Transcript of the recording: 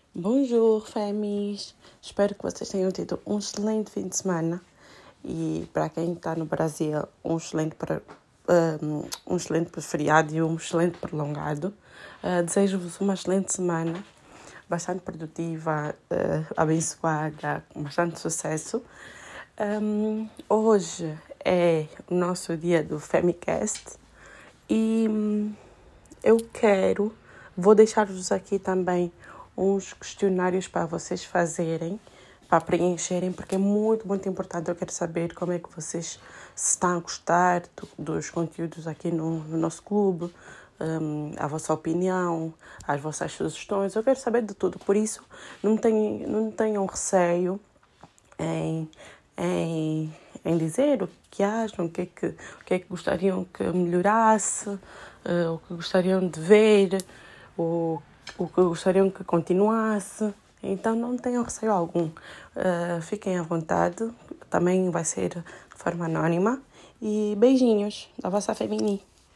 Bonjour, Femis! Espero que vocês tenham tido um excelente fim de semana e para quem está no Brasil, um excelente feriado e um excelente prolongado. Desejo-vos uma excelente semana, bastante produtiva, abençoada, com bastante sucesso. Hoje é o nosso dia do Femicast e vou deixar-vos aqui também uns questionários para vocês fazerem, para preencherem, porque é muito, muito importante. Eu quero saber como é que vocês estão a gostar dos conteúdos aqui no nosso clube, a vossa opinião, as vossas sugestões. Eu quero saber de tudo, por isso não tenham receio em dizer o que acham, o que é que gostariam que melhorasse, o que gostariam de ver, o que gostariam que continuasse. Então não tenham receio algum. Fiquem à vontade, também vai ser de forma anónima. E beijinhos da vossa Femini.